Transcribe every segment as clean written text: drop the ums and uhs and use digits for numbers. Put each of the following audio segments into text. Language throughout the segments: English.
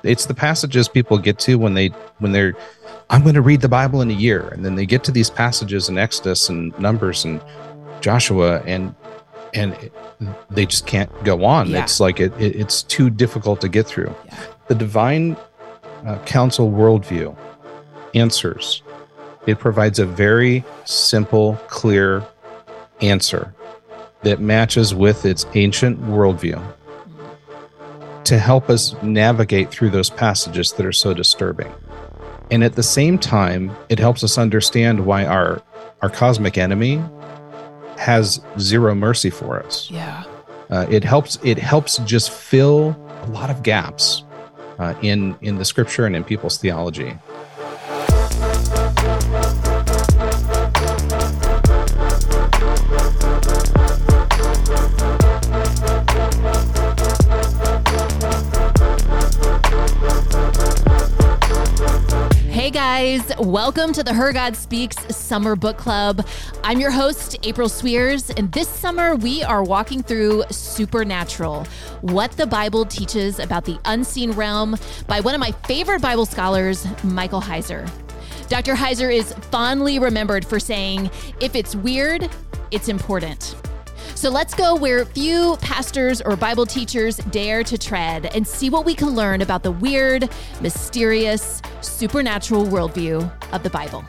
It's the passages people get to when they're, I'm going to read the Bible in a year. And then they get to these passages in Exodus and Numbers and Joshua, and they just can't go on. Yeah. It's like it's too difficult to get through. Yeah. The divine counsel worldview answers. It provides a very simple, clear answer that matches with its ancient worldview to help us navigate through those passages that are so disturbing. And at the same time, it helps us understand why our cosmic enemy has zero mercy for us. Yeah. It helps just fill a lot of gaps in the scripture and in people's theology. Hey guys, welcome to the Her God Speaks Summer Book Club. I'm your host, April Swears, and this summer we are walking through Supernatural, what the Bible teaches about the unseen realm by one of my favorite Bible scholars, Michael Heiser. Dr. Heiser is fondly remembered for saying, if it's weird, it's important. So let's go where few pastors or Bible teachers dare to tread and see what we can learn about the weird, mysterious, supernatural worldview of the Bible.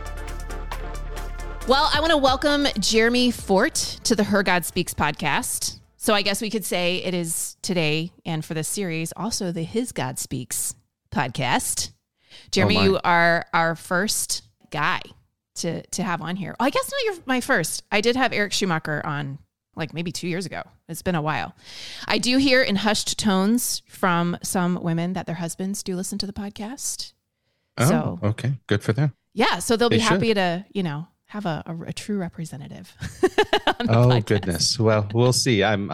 Well, I want to welcome Jeremy Fort to the Her God Speaks podcast. So I guess we could say it is today, and for this series, also the His God Speaks podcast. Jeremy, you are our first guy to have on here. Oh, I guess not my first. I did have Eric Schumacher on like maybe 2 years ago. It's been a while. I do hear in hushed tones from some women that their husbands do listen to the podcast. Oh, so, okay. Good for them. Yeah. So they'll be happy to, have a true representative on the podcast. Goodness. Well, we'll see. I'm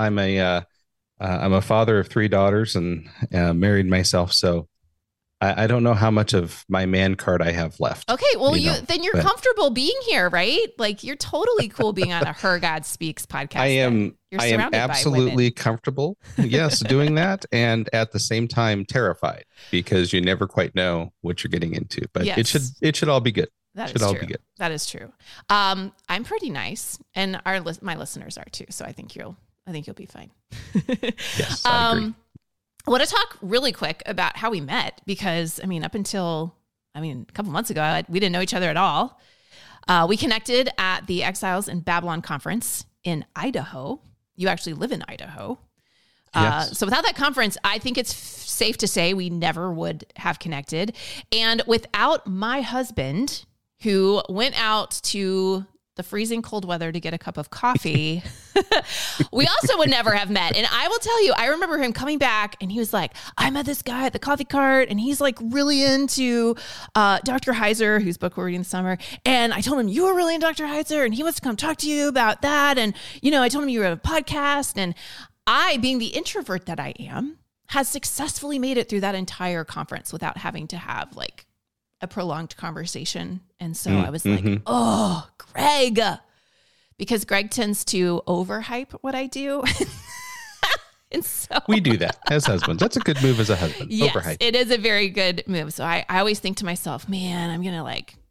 a father of 3 daughters and married myself. So I don't know how much of my man card I have left. Okay, well, you're comfortable being here, right? Like you're totally cool being on a Her God Speaks podcast. I am absolutely comfortable. Yes, doing that, and at the same time terrified because you never quite know what you're getting into. But yes. it should all be good. That is true. That is true. I'm pretty nice, and my listeners are too. So I think you'll be fine. Yes, I agree. I want to talk really quick about how we met because, up until, a couple months ago, we didn't know each other at all. We connected at the Exiles in Babylon conference in Idaho. You actually live in Idaho. Yes. So without that conference, I think it's safe to say we never would have connected. And without my husband, who went out to the freezing cold weather to get a cup of coffee, we also would never have met. And I will tell you, I remember him coming back and he was like, I met this guy at the coffee cart and he's like really into Dr. Heiser, whose book we're reading this summer. And I told him, you were really into Dr. Heiser and he wants to come talk to you about that. And, I told him you were a podcast. And I, being the introvert that I am, has successfully made it through that entire conference without having to have like a prolonged conversation. And so I was like, oh, Greg, because Greg tends to overhype what I do. And so we do that as husbands. That's a good move as a husband. Yes, overhype. It is a very good move. So I always think to myself, man, I'm going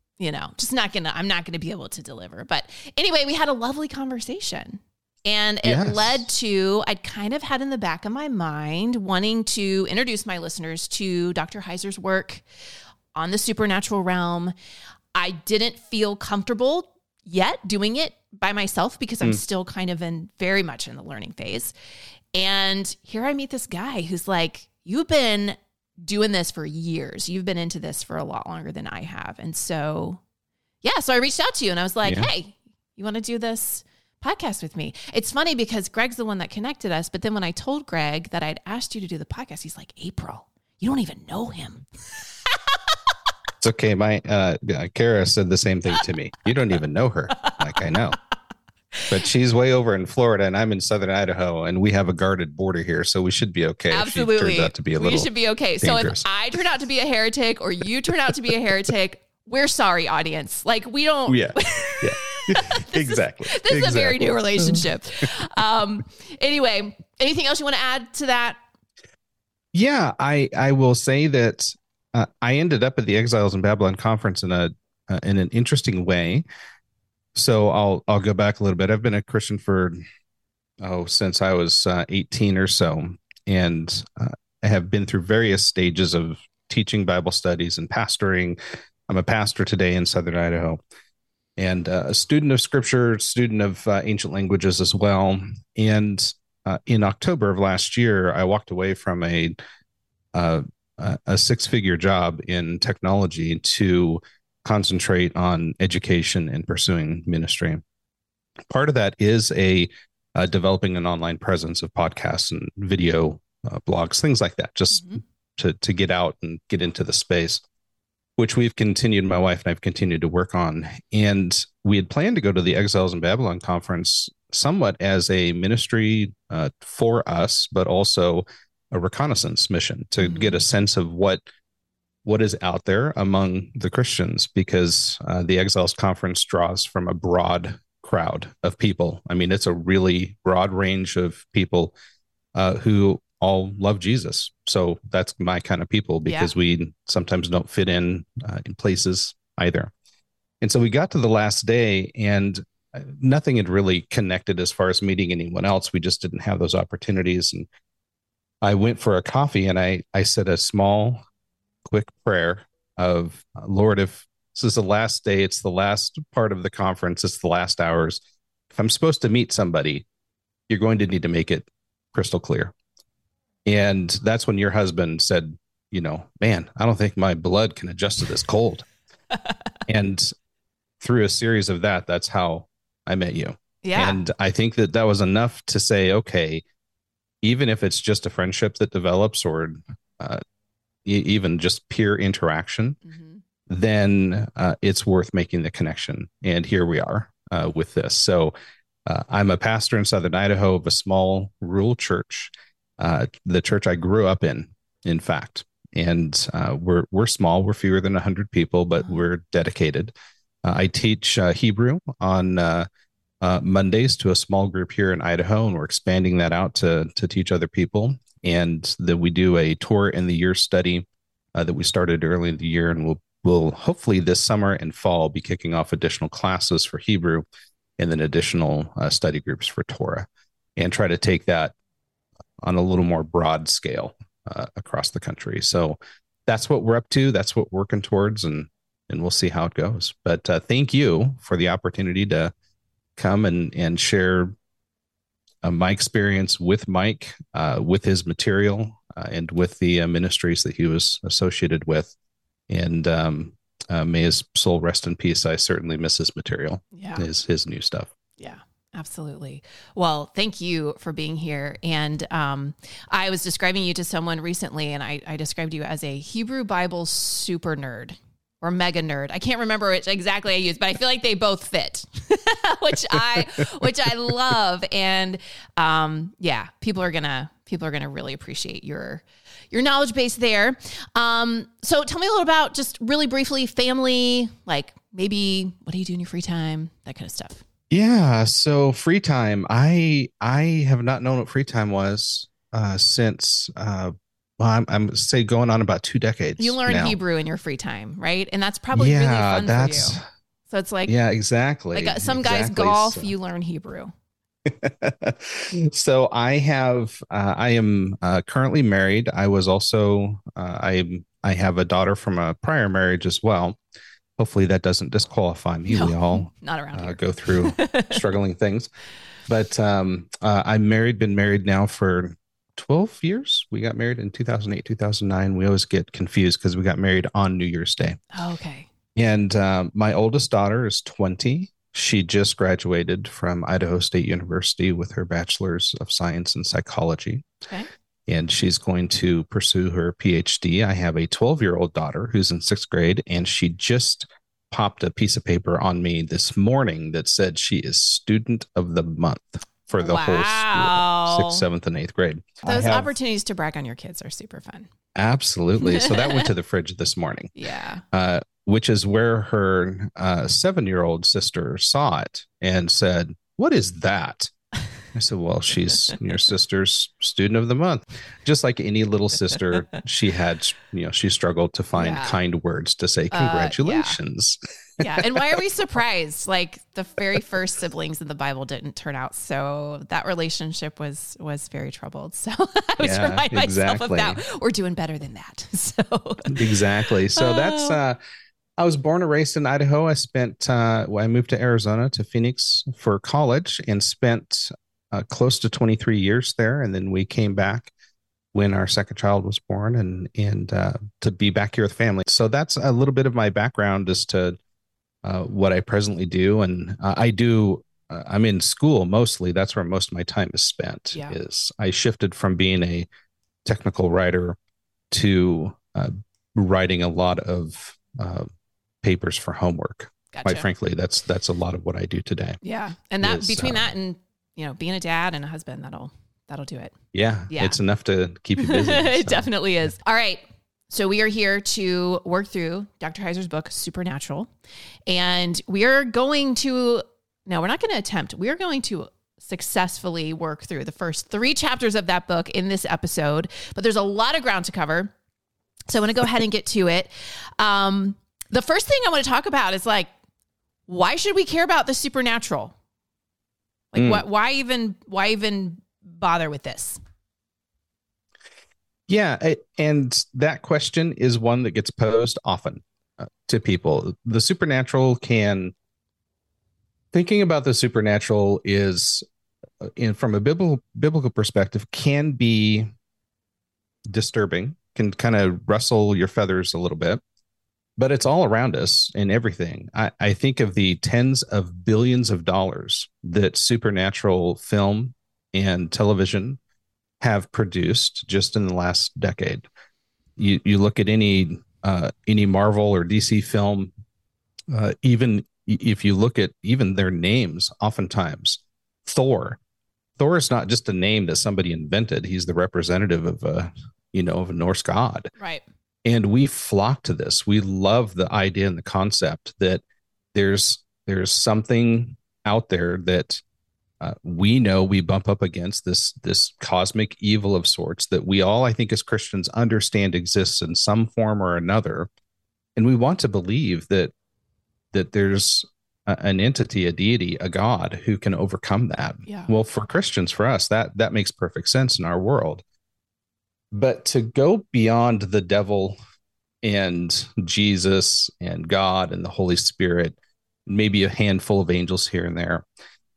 to I'm not going to be able to deliver. But anyway, we had a lovely conversation. And it led to, I'd kind of had in the back of my mind wanting to introduce my listeners to Dr. Heiser's work on the supernatural realm. I didn't feel comfortable yet doing it by myself because I'm still kind of very much in the learning phase. And here I meet this guy who's like, you've been doing this for years. You've been into this for a lot longer than I have. And so, so I reached out to you and I was like, hey, you want to do this podcast with me? It's funny because Greg's the one that connected us. But then when I told Greg that I'd asked you to do the podcast, he's like, April, you don't even know him. It's okay. My Kara said the same thing to me. You don't even know her. Like, I know. But she's way over in Florida and I'm in southern Idaho and we have a guarded border here. So we should be okay. Absolutely. If she turns out to be we should be okay. Dangerous. So if I turn out to be a heretic or you turn out to be a heretic, we're sorry, audience. Like we don't. Yeah. Exactly. This is a very new relationship. Anyway, anything else you want to add to that? Yeah, I will say that I ended up at the Exiles in Babylon conference in an interesting way. So I'll go back a little bit. I've been a Christian for since I was 18 or so, and I have been through various stages of teaching Bible studies and pastoring. I'm a pastor today in Southern Idaho, and a student of Scripture, student of ancient languages as well. And in October of last year, I walked away from uh, a six-figure job in technology to concentrate on education and pursuing ministry. Part of that is developing an online presence of podcasts and video blogs, things like that, just to get out and get into the space, which we've continued, my wife and I've continued to work on. And we had planned to go to the Exiles in Babylon conference somewhat as a ministry for us, but also a reconnaissance mission to get a sense of what is out there among the Christians, because the Exiles Conference draws from a broad crowd of people. I mean, it's a really broad range of people who all love Jesus. So that's my kind of people, because we sometimes don't fit in places either. And so we got to the last day, and nothing had really connected as far as meeting anyone else. We just didn't have those opportunities. And I went for a coffee, and I said a small, quick prayer of, Lord, if this is the last day, it's the last part of the conference, it's the last hours. If I'm supposed to meet somebody, you're going to need to make it crystal clear. And that's when your husband said, man, I don't think my blood can adjust to this cold. And through a series of that's how I met you. Yeah. And I think that was enough to say, okay, even if it's just a friendship that develops, or even just peer interaction, then it's worth making the connection. And here we are with this. So I'm a pastor in Southern Idaho of a small rural church, the church I grew up in fact. And we're small. We're fewer than 100 people, but we're dedicated. I teach Hebrew on Mondays to a small group here in Idaho, and we're expanding that out to teach other people. And that we do a Torah in the Year study that we started early in the year, and we'll hopefully this summer and fall be kicking off additional classes for Hebrew, and then additional study groups for Torah, and try to take that on a little more broad scale across the country. So that's what we're up to. That's what we're working towards, and we'll see how it goes. But thank you for the opportunity to come and share my experience with Mike, with his material, and with the ministries that he was associated with. And may his soul rest in peace. I certainly miss his material, his new stuff. Yeah, absolutely. Well, thank you for being here. And I was describing you to someone recently, and I described you as a Hebrew Bible super nerd. Or mega nerd. I can't remember which exactly I used, but I feel like they both fit, which I love. And people are gonna really appreciate your knowledge base there. So tell me a little about, just really briefly, family, like maybe what do you do in your free time, that kind of stuff. Yeah. So free time, I have not known what free time was since I'm say going on about 2 decades. You learn now. Hebrew in your free time, right? And that's probably really fun for you. So it's like, exactly. Like some guys golf, you learn Hebrew. So I am currently married. I was also, I have a daughter from a prior marriage as well. Hopefully that doesn't disqualify me. No, we all not around here. Go through struggling things, but I'm been married now for 12 years. We got married in 2008, 2009. We always get confused because we got married on New Year's Day. Oh, okay. And my oldest daughter is 20. She just graduated from Idaho State University with her Bachelor's of Science in Psychology. Okay. And she's going to pursue her PhD. I have a 12-year-old daughter who's in 6th grade, and she just popped a piece of paper on me this morning that said she is Student of the Month for the whole school, 6th, 7th, and 8th grade. Those opportunities to brag on your kids are super fun. Absolutely. So that went to the fridge this morning. Yeah. Which is where her 7-year-old sister saw it and said, "What is that?" I said, well, she's your sister's student of the month. Just like any little sister, she had, she struggled to find kind words to say congratulations. Yeah. And why are we surprised? Like the very first siblings in the Bible didn't turn out. So that relationship was very troubled. So I was reminding myself of that. We're doing better than that. So exactly. So that's, I was born and raised in Idaho. I spent, I moved to Arizona, to Phoenix for college, and spent close to 23 years there. And then we came back when our second child was born, and to be back here with family. So that's a little bit of my background as to what I presently do. And I'm in school mostly. That's where most of my time is spent. Is I shifted from being a technical writer to writing a lot of papers for homework. Gotcha. Quite frankly, that's a lot of what I do today. Yeah. And that between that and, being a dad and a husband, that'll do it. Yeah. It's enough to keep you busy. It definitely is. All right. So we are here to work through Dr. Heiser's book, Supernatural. And we're not going to attempt. We're going to successfully work through the first 3 chapters of that book in this episode, but there's a lot of ground to cover. So I want to go ahead and get to it. The first thing I want to talk about is why should we care about the supernatural? Why even bother with this? Yeah. And that question is one that gets posed often to people. The supernatural thinking about the supernatural is from a biblical perspective can be disturbing, can kind of rustle your feathers a little bit. But it's all around us in everything. I think of the tens of billions of dollars that supernatural film and television have produced just in the last decade. You look at any Marvel or DC film, even if you look at even their names, oftentimes Thor is not just a name that somebody invented. He's the representative of a Norse god. Right. And we flock to this. We love the idea and the concept that there's something out there that we know we bump up against, this cosmic evil of sorts that we all, I think, as Christians understand exists in some form or another. And we want to believe that there's an entity, a deity, a God who can overcome that. Yeah. Well, for Christians, for us, that makes perfect sense in our world. But to go beyond the devil and Jesus and God and the Holy Spirit, maybe a handful of angels here and there,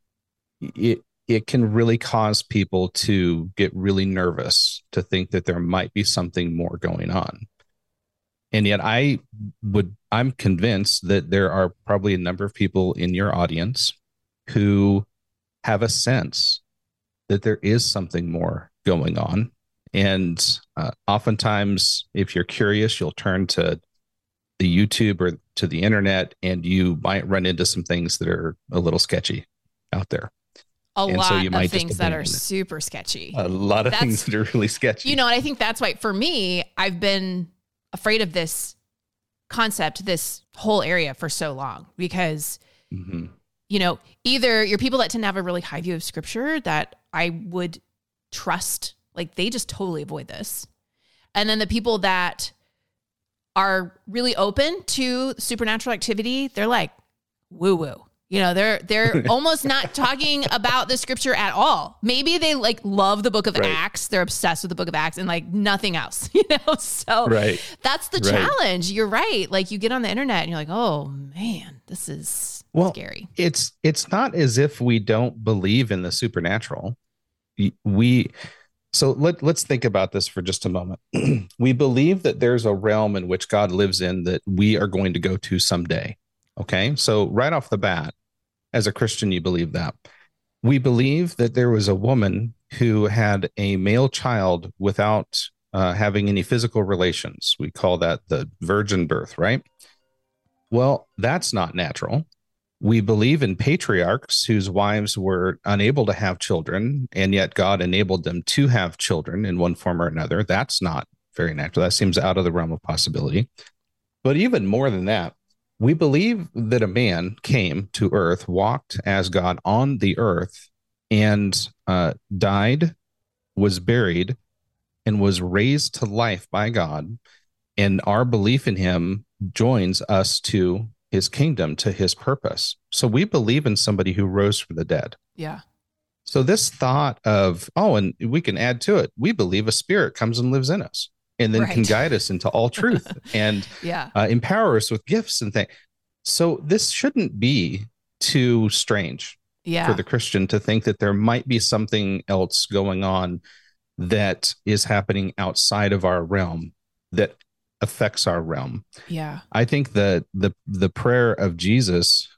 it can really cause people to get really nervous, to think that there might be something more going on. And yet I'm convinced that there are probably a number of people in your audience who have a sense that there is something more going on. And oftentimes, if you're curious, you'll turn to the YouTube or to the internet, and you might run into some things that are a little sketchy out there. A lot of things that are super sketchy. A lot of things that are really sketchy. And I think that's why, for me, I've been afraid of this concept, this whole area for so long, because, either you're people that tend to have a really high view of scripture that I would trust. They just totally avoid this. And then the people that are really open to supernatural activity, they're like, woo woo. They're almost not talking about the scripture at all. Maybe they love the book of Acts. They're obsessed with the book of Acts and nothing else, So that's the challenge. You're right. You get on the internet and you're like, oh man, this is scary. It's not as if we don't believe in the supernatural. So let's think about this for just a moment. We believe that there's a realm in which God lives in that we are going to go to someday. Okay. So right off the bat, as a Christian, you believe that. We believe that there was a woman who had a male child without having any physical relations. We call that the virgin birth, right? Well, that's not natural. We believe in patriarchs whose wives were unable to have children, and yet God enabled them to have children in one form or another. That's not very natural. That seems out of the realm of possibility. But even more than that, we believe that a man came to earth, walked as God on the earth, and died, was buried, and was raised to life by God. And our belief in him joins us to his kingdom, to his purpose. So we believe in somebody who rose from the dead. Yeah. So this thought of, and we can add to it, we believe a spirit comes and lives in us and then can guide us into all truth and empower us with gifts and things. So this shouldn't be too strange for the Christian to think that there might be something else going on that is happening outside of our realm that affects our realm. Yeah. I think that the prayer of Jesus,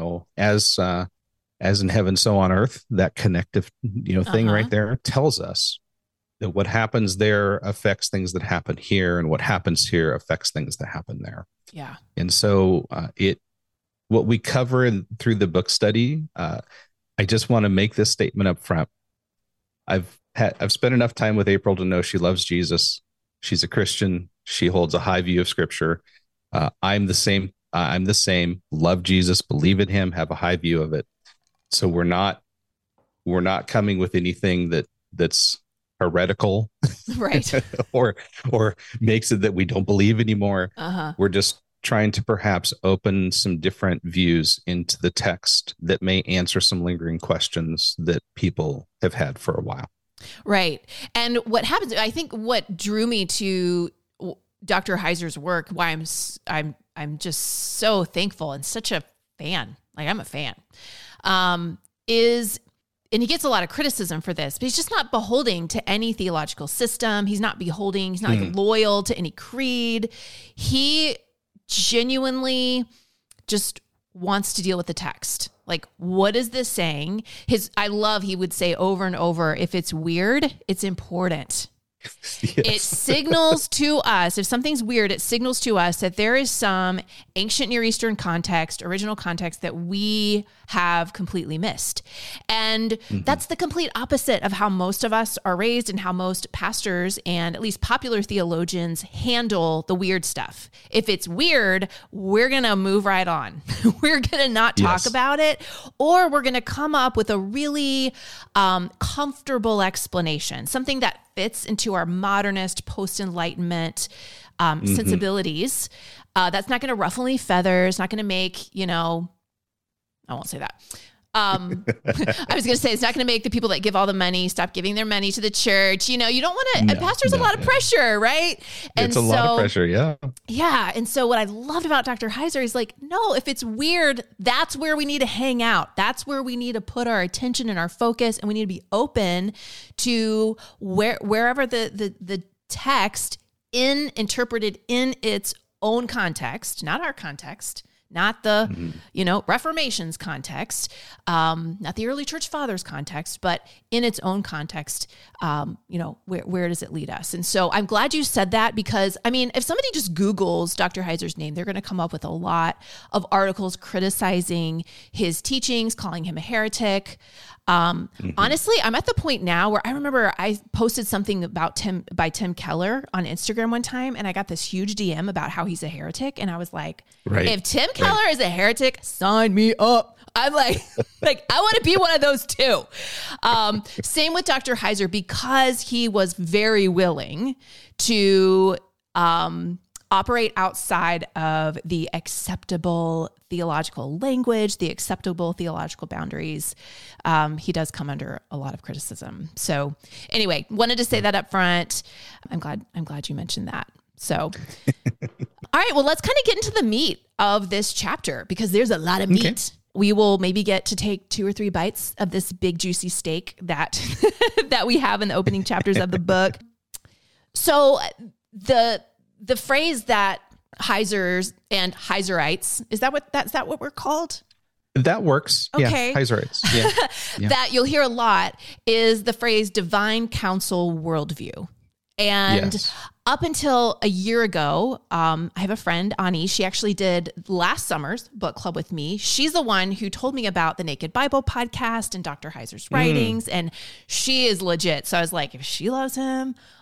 as in heaven, so on earth, that connective, thing right there tells us that what happens there affects things that happen here, and what happens here affects things that happen there. Yeah. And so what we cover through the book study, I just want to make this statement up front. I've spent enough time with April to know she loves Jesus. She's a Christian. She holds a high view of Scripture. I'm the same. Love Jesus, believe in him, have a high view of it. So we're not coming with anything that's heretical, right? or makes it that we don't believe anymore. We're just trying to perhaps open some different views into the text that may answer some lingering questions that people have had for a while. Right. And what happens, I think what drew me to Dr. Heiser's work, why I'm just so thankful and such a fan, like I'm a fan, is, and he gets a lot of criticism for this, but he's just not beholding to any theological system. He's not like loyal to any creed. He genuinely just wants to deal with the text. Like, what is this saying? He would say over and over, if it's weird, it's important. Yes. It signals to us, if something's weird, it signals to us that there is some ancient Near Eastern context, original context that we have completely missed. And that's the complete opposite of how most of us are raised and how most pastors and at least popular theologians handle the weird stuff. If it's weird, we're going to move right on. We're going to not talk about it, or we're going to come up with a really comfortable explanation, something that fits into our modernist post-Enlightenment sensibilities. That's not going to ruffle any feathers, not going to make, I won't say that. I was going to say, it's not going to make the people that give all the money stop giving their money to the church. You don't want to, pastor's a lot of pressure, right? It's a lot of pressure. Yeah. Yeah. And so what I loved about Dr. Heiser is like, no, if it's weird, that's where we need to hang out. That's where we need to put our attention and our focus. And we need to be open to wherever the text interpreted in its own context, not our context, not the, Reformation's context, not the early church fathers context, but in its own context, where does it lead us? And so I'm glad you said that, because if somebody just Googles Dr. Heiser's name, they're going to come up with a lot of articles criticizing his teachings, calling him a heretic. Honestly, I'm at the point now where I remember I posted something about Tim Keller on Instagram one time, and I got this huge DM about how he's a heretic. And I was like, if Tim Keller is a heretic, sign me up. I'm like, I want to be one of those too. Same with Dr. Heiser, because he was very willing to, operate outside of the acceptable theological language, the acceptable theological boundaries. He does come under a lot of criticism. So anyway, wanted to say that up front. I'm glad you mentioned that. So, all right, well, let's kind of get into the meat of this chapter, because there's a lot of meat. Okay. We will maybe get to take 2 or 3 bites of this big juicy steak that that we have in the opening chapters of the book. So the phrase that Heisers and Heiserites, is that what we're called? That works. Okay. Yeah, Heiserites. Yeah. That you'll hear a lot is the phrase divine counsel worldview. And up until a year ago, I have a friend, Ani. She actually did last summer's book club with me. She's the one who told me about the Naked Bible podcast and Dr. Heiser's writings, and she is legit. So I was like, if she loves him,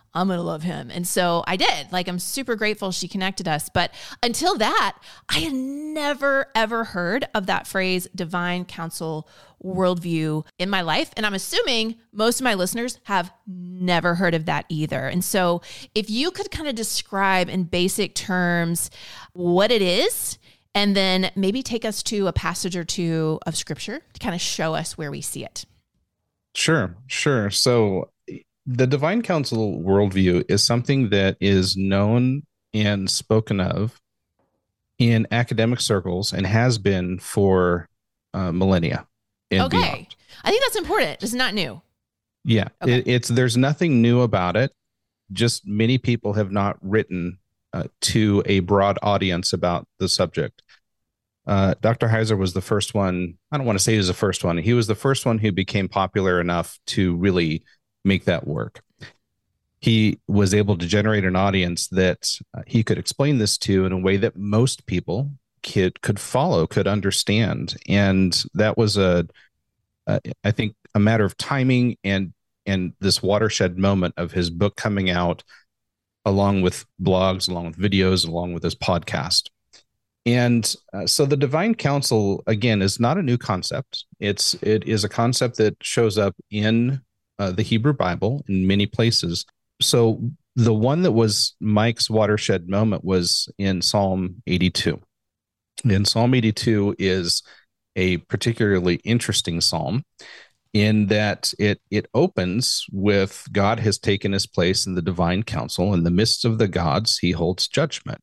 I'm going to love him. And so I did. Like, I'm super grateful she connected us. But until that, I had never, ever heard of that phrase, divine counsel worldview, in my life. And I'm assuming most of my listeners have never heard of that either. And so if you could kind of describe in basic terms what it is, and then maybe take us to a passage or two of scripture to kind of show us where we see it. Sure. So the divine counsel worldview is something that is known and spoken of in academic circles and has been for millennia and beyond. I think that's important. It's not new. Yeah, okay. There's nothing new about it. Just many people have not written to a broad audience about the subject. Dr. Heiser was the first one. I don't want to say he was the first one. He was the first one who became popular enough to really make that work. He was able to generate an audience that he could explain this to in a way that most people could follow, could understand. And that was I think, a matter of timing and this watershed moment of his book coming out, along with blogs, along with videos, along with his podcast. And so the divine counsel, again, is not a new concept. It is a concept that shows up in the Hebrew Bible in many places. So the one that was Mike's watershed moment was in Psalm 82. And Psalm 82 is a particularly interesting psalm in that it opens with God has taken his place in the divine council. In the midst of the gods, he holds judgment.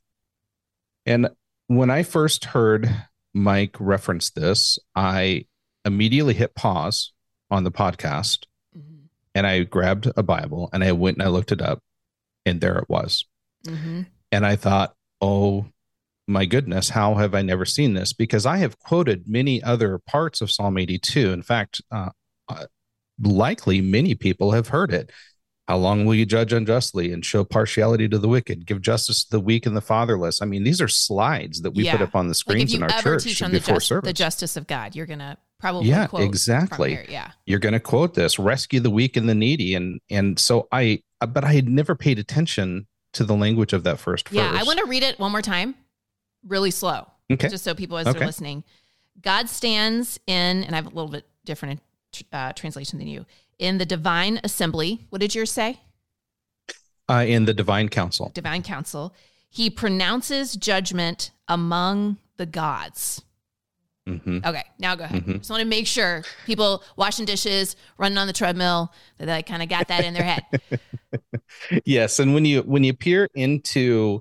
And when I first heard Mike reference this, I immediately hit pause on the podcast, and I grabbed a Bible and I went and I looked it up, and there it was. Mm-hmm. And I thought, oh my goodness, how have I never seen this? Because I have quoted many other parts of Psalm 82. In fact, likely many people have heard it. How long will you judge unjustly and show partiality to the wicked? Give justice to the weak and the fatherless. I mean, these are slides that we put up on the screens in our church before service. The justice of God, you're going to probably quote exactly. From here. Yeah, you're going to quote this: rescue the weak and the needy. And so but I had never paid attention to the language of that first verse. Yeah, I want to read it one more time, really slow, just so people as they're listening. God stands in, and I have a little bit different translation than you. In the divine assembly, what did yours say? In the divine council. Divine council. He pronounces judgment among the gods. Mm-hmm. Okay, now go ahead. Mm-hmm. Just want to make sure people washing dishes, running on the treadmill, that they kind of got that in their head. Yes, and when you peer into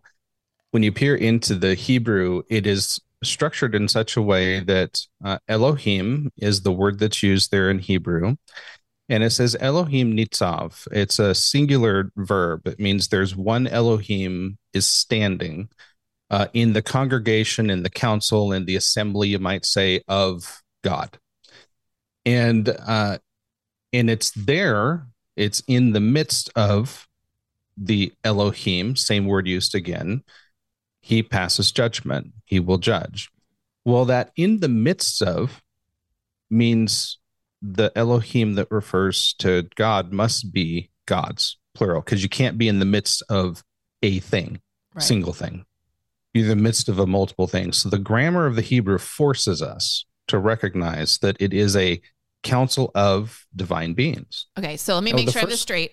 the Hebrew, it is structured in such a way that Elohim is the word that's used there in Hebrew. And it says Elohim nitzav. It's a singular verb. It means there's one Elohim is standing in the congregation, in the council, in the assembly, you might say, of God. And it's there. It's in the midst of the Elohim, same word used again. He passes judgment. He will judge. Well, that in the midst of means the Elohim that refers to God must be gods, plural, because you can't be in the midst of a thing, single thing. You're in the midst of a multiple things. So the grammar of the Hebrew forces us to recognize that it is a council of divine beings. Okay, so let me make sure I have this straight.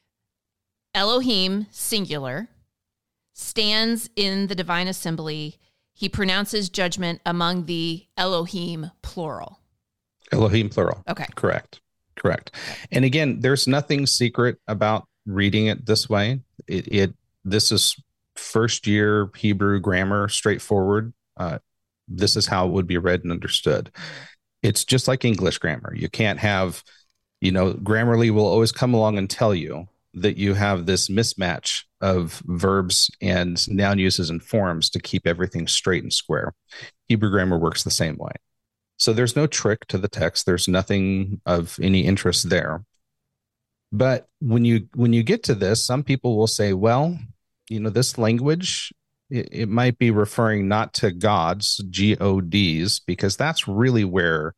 Elohim, singular, stands in the divine assembly. He pronounces judgment among the Elohim, plural. Elohim, plural. Okay. Correct. And again, there's nothing secret about reading it this way. This is first year Hebrew grammar, straightforward. This is how it would be read and understood. It's just like English grammar. You can't have, Grammarly will always come along and tell you that you have this mismatch of verbs and noun uses and forms to keep everything straight and square. Hebrew grammar works the same way. So there's no trick to the text. There's nothing of any interest there. But when you get to this, some people will say, well, this language, it might be referring not to gods, G-O-Ds, because that's really where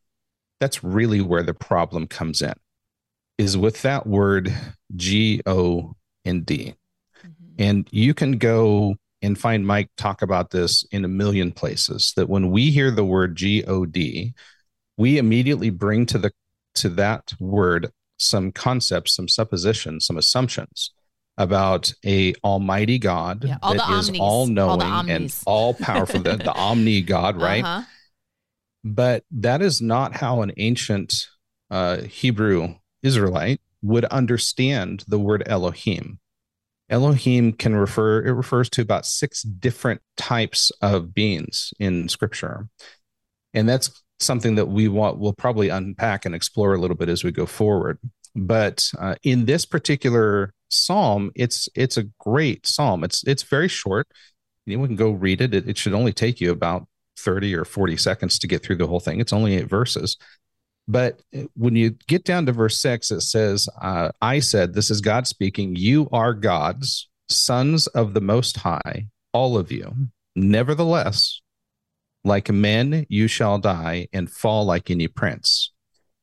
the problem comes in, is with that word G-O-D. and D. Mm-hmm. And you can go and find Mike talk about this in a million places, that when we hear the word God, we immediately bring to that word some concepts, some suppositions, some assumptions about a almighty God that is all-knowing and all-powerful, the omni God, right? Uh-huh. But that is not how an ancient Hebrew Israelite would understand the word Elohim. Elohim refers to about 6 different types of beings in Scripture. And that's something that we'll probably unpack and explore a little bit as we go forward. But in this particular psalm, it's a great psalm. It's very short. Anyone can go read it. It should only take you about 30 or 40 seconds to get through the whole thing. It's only 8 verses. But when you get down to verse 6, it says, I said, this is God speaking, you are gods, sons of the Most High, all of you. Nevertheless, like men, you shall die and fall like any prince.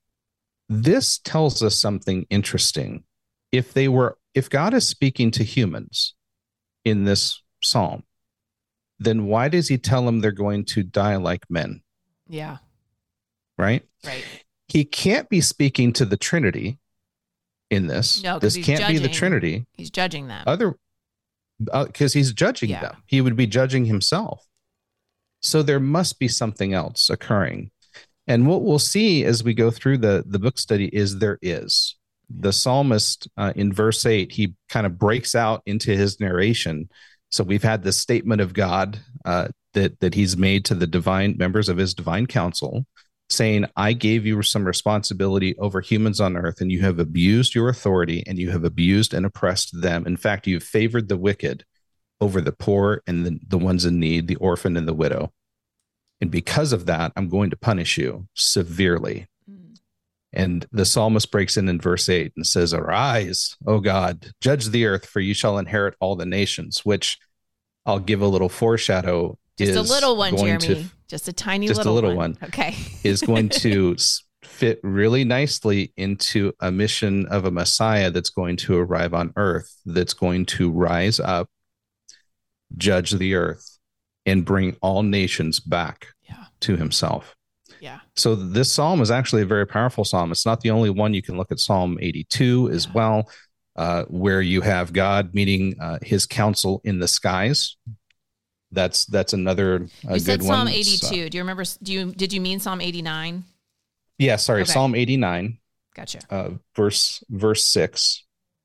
This tells us something interesting. If God is speaking to humans in this psalm, then why does he tell them they're going to die like men? Yeah. Right? Right. He can't be speaking to the Trinity in this. No, this can't be the Trinity. He's judging them. Because he's judging them. He would be judging himself. So there must be something else occurring. And what we'll see as we go through the book study is there is. The psalmist in verse 8, he kind of breaks out into his narration. So we've had this statement of God that he's made to the divine members of his divine council, saying, I gave you some responsibility over humans on earth, and you have abused your authority, and you have abused and oppressed them. In fact, you've favored the wicked over the poor and the ones in need, the orphan and the widow. And because of that, I'm going to punish you severely. And the psalmist breaks in verse 8 and says, arise, O God, judge the earth, for you shall inherit all the nations, which I'll give a little foreshadow. Just a little one, Jeremy. Just a tiny little one. Okay. Is going to fit really nicely into a mission of a Messiah that's going to arrive on earth, that's going to rise up, judge the earth, and bring all nations back to himself. Yeah. So this psalm is actually a very powerful psalm. It's not the only one. You can look at Psalm 82 as well, where you have God meeting his counsel in the skies. That's another you said good Psalm one. 82. Do you remember? Did you mean Psalm 89? Yeah, sorry, okay. Psalm 89. Gotcha. Verse 6.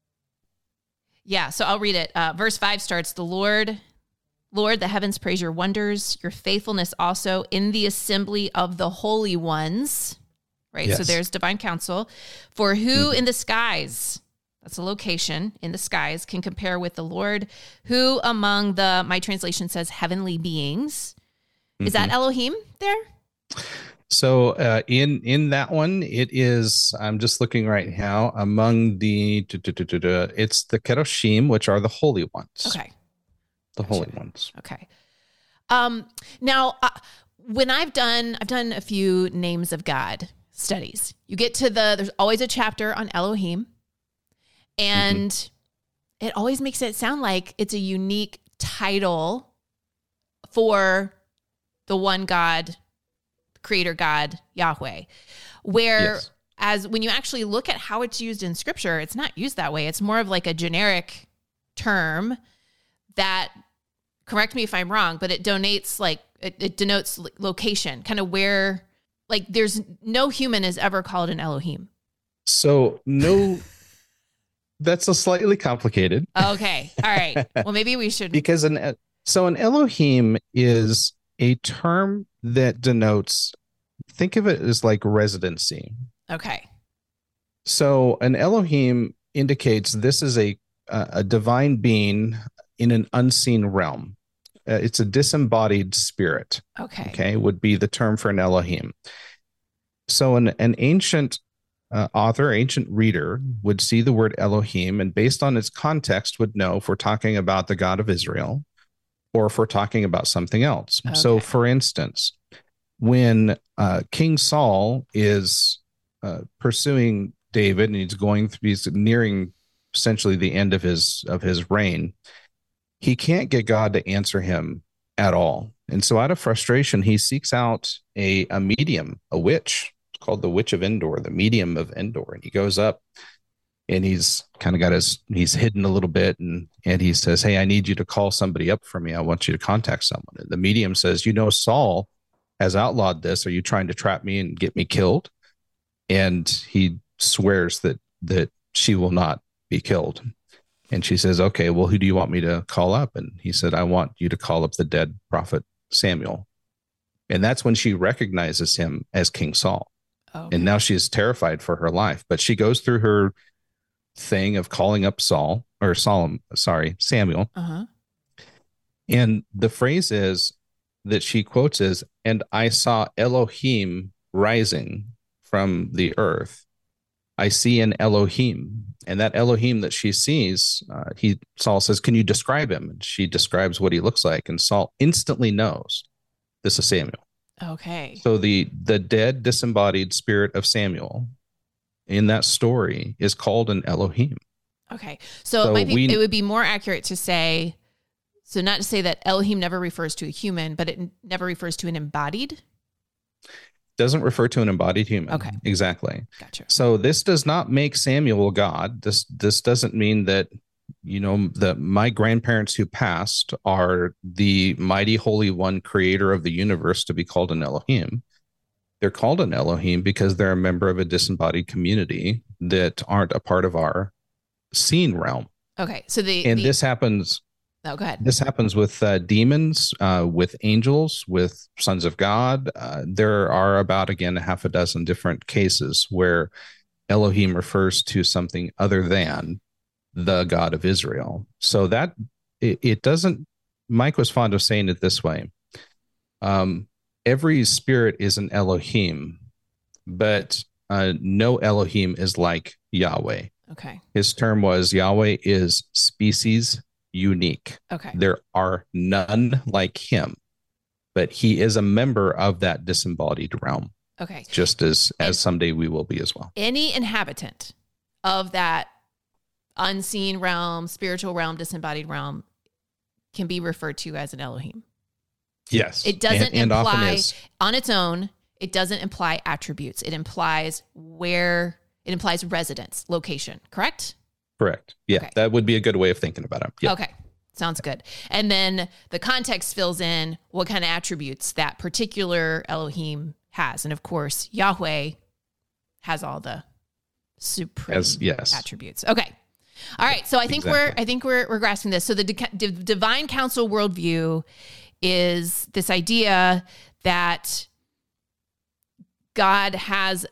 Yeah, so I'll read it. Verse 5 starts, the Lord, the heavens praise your wonders, your faithfulness also in the assembly of the holy ones. Right? Yes. So there's divine counsel. For who in the skies, that's a location in the skies, can compare with the Lord? Who among my translation says heavenly beings? Is that Elohim there? So in that one, it is, I'm just looking right now, among the, it's the Kedoshim, which are the holy ones. Okay. The holy ones. Okay. Now, when I've done a few names of God studies, you get to there's always a chapter on Elohim, and it always makes it sound like it's a unique title for the one God, creator God, Yahweh, where as when you actually look at how it's used in scripture, it's not used that way. It's more of like a generic term that, correct me if I'm wrong, but it denotes location, kind of where, like, there's no human is ever called an Elohim. So no, that's a slightly complicated. Okay. All right. Well, maybe we should. Because an Elohim is a term that denotes, think of it as like residency. Okay. So an Elohim indicates this is a divine being in an unseen realm. It's a disembodied spirit. Okay. Would be the term for an Elohim. So an ancient ancient reader would see the word Elohim, and based on its context would know if we're talking about the God of Israel or if we're talking about something else. Okay. So for instance, when King Saul is pursuing David and he's nearing essentially the end of his reign, he can't get God to answer him at all. And so out of frustration, he seeks out a medium, a witch. It's called the Witch of Endor, the medium of Endor. And he goes up and he's kind of got he's hidden a little bit. And he says, hey, I need you to call somebody up for me. I want you to contact someone. And the medium says, Saul has outlawed this. Are you trying to trap me and get me killed? And he swears that she will not be killed. And she says, okay, well, who do you want me to call up? And he said, I want you to call up the dead prophet Samuel. And that's when she recognizes him as King Saul. Okay. And now she is terrified for her life. But she goes through her thing of calling up Samuel. Uh-huh. And the phrase is that she quotes is, and I saw Elohim rising from the earth. I see an Elohim. And that Elohim that she sees, Saul says, can you describe him? And she describes what he looks like. And Saul instantly knows this is Samuel. Okay. So the dead, disembodied spirit of Samuel in that story is called an Elohim. Okay. So it would be more accurate to say, so not to say that Elohim never refers to a human, but it never refers to an embodied? Doesn't refer to an embodied human. Okay. Exactly. Gotcha. So this does not make Samuel God. This doesn't mean that, my grandparents who passed are the mighty holy one creator of the universe to be called an Elohim. They're called an Elohim because they're a member of a disembodied community that aren't a part of our seen realm. Okay. So this happens. Oh, go ahead. This happens with demons, with angels, with sons of God. There are about, again, half a dozen different cases where Elohim refers to something other than the God of Israel. So that it doesn't, Mike was fond of saying it this way. Every spirit is an Elohim, but no Elohim is like Yahweh. Okay. His term was Yahweh is species unique. Okay. There are none like him, but he is a member of that disembodied realm. Okay. Just as someday we will be as well. Any inhabitant of that unseen realm, spiritual realm, disembodied realm can be referred to as an Elohim. Yes. It doesn't imply on its own, it doesn't imply attributes. It implies residence, location, correct? Correct. Yeah, okay. That would be a good way of thinking about it. Yeah. Okay. Sounds good. And then the context fills in what kind of attributes that particular Elohim has. And of course, Yahweh has all the supreme attributes. Okay. All right. So I think we're grasping this. So the divine council worldview is this idea that God has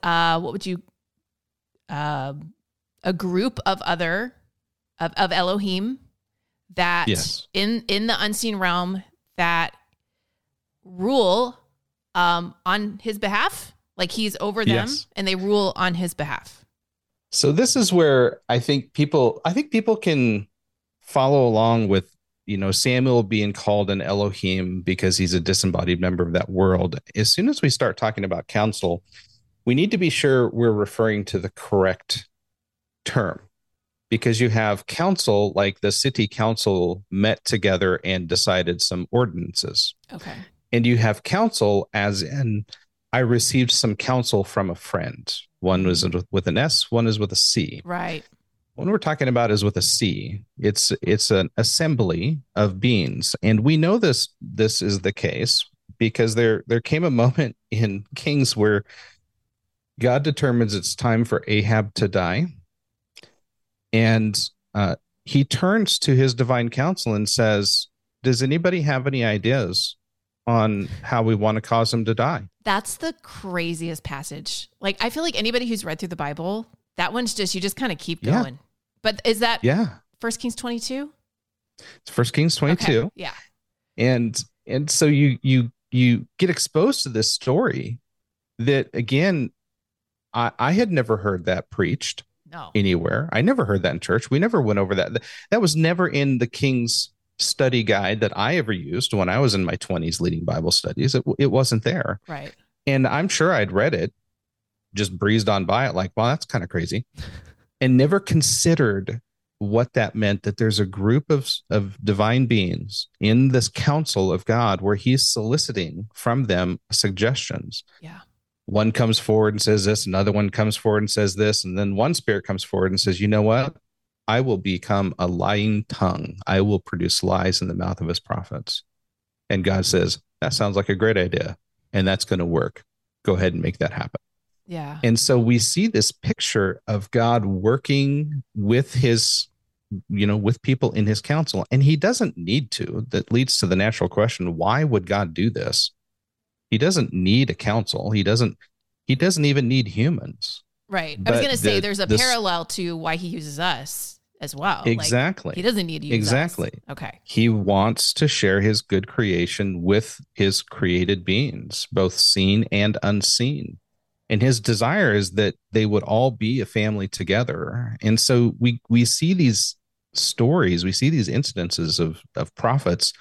a group of Elohim that in the unseen realm that rule on his behalf, like he's over them and they rule on his behalf. So this is where I think people can follow along with, Samuel being called an Elohim because he's a disembodied member of that world. As soon as we start talking about council, we need to be sure we're referring to the correct term, because you have council, like the city council met together and decided some ordinances. Okay. And you have counsel as in, I received some counsel from a friend. One was with an S, one is with a C. Right. When we're talking about is with a C, it's an assembly of beings. And we know this is the case because there came a moment in Kings where God determines it's time for Ahab to die. And he turns to his divine counsel and says, does anybody have any ideas on how we want to cause him to die? That's the craziest passage. Like, I feel like anybody who's read through the Bible, that one's just, you just kind of keep going. But is that 1 Kings 22? It's 1 Kings 22. Okay. Yeah. And so you get exposed to this story that, again, I had never heard that preached. No. Anywhere. I never heard that in church. We never went over that. That was never in the King's study guide that I ever used when I was in my 20s leading Bible studies. It wasn't there. Right. And I'm sure I'd read it, just breezed on by it like, well, that's kind of crazy. And never considered what that meant, that there's a group of divine beings in this council of God where he's soliciting from them suggestions. Yeah. One comes forward and says this, another one comes forward and says this, and then one spirit comes forward and says, you know what? I will become a lying tongue. I will produce lies in the mouth of his prophets. And God says, that sounds like a great idea, and that's going to work. Go ahead and make that happen. Yeah. And so we see this picture of God working with his, with people in his council, and he doesn't need to. That leads to the natural question, why would God do this? He doesn't need a council. He doesn't even need humans. Right. I was going to say there's a parallel to why he uses us as well. Exactly. Like, he doesn't need to use us. Okay. He wants to share his good creation with his created beings, both seen and unseen. And his desire is that they would all be a family together. And so we see these stories, we see these incidences of prophets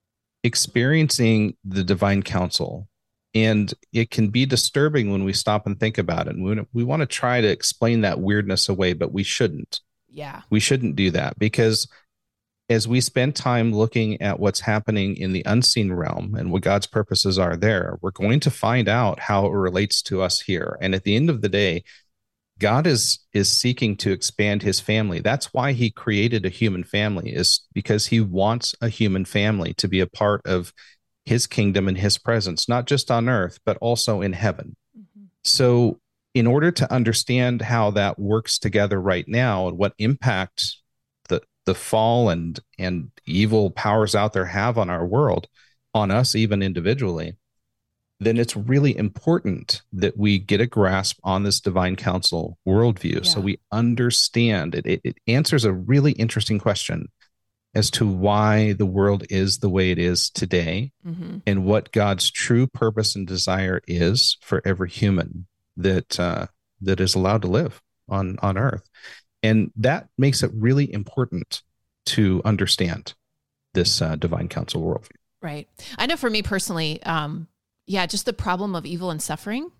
experiencing the divine counsel. And it can be disturbing when we stop and think about it. And we want to try to explain that weirdness away, but we shouldn't. Yeah. We shouldn't do that, because as we spend time looking at what's happening in the unseen realm and what God's purposes are there, we're going to find out how it relates to us here. And at the end of the day, God is seeking to expand his family. That's why he created a human family, is because he wants a human family to be a part of his kingdom and his presence, not just on earth, but also in heaven. Mm-hmm. So in order to understand how that works together right now and what impact the fall and evil powers out there have on our world, on us even individually, then it's really important that we get a grasp on this divine counsel worldview. Yeah. So we understand it. It answers a really interesting question as to why the world is the way it is today, mm-hmm. and what God's true purpose and desire is for every human that is allowed to live on earth. And that makes it really important to understand this divine counsel worldview. Right. I know for me personally, just the problem of evil and suffering.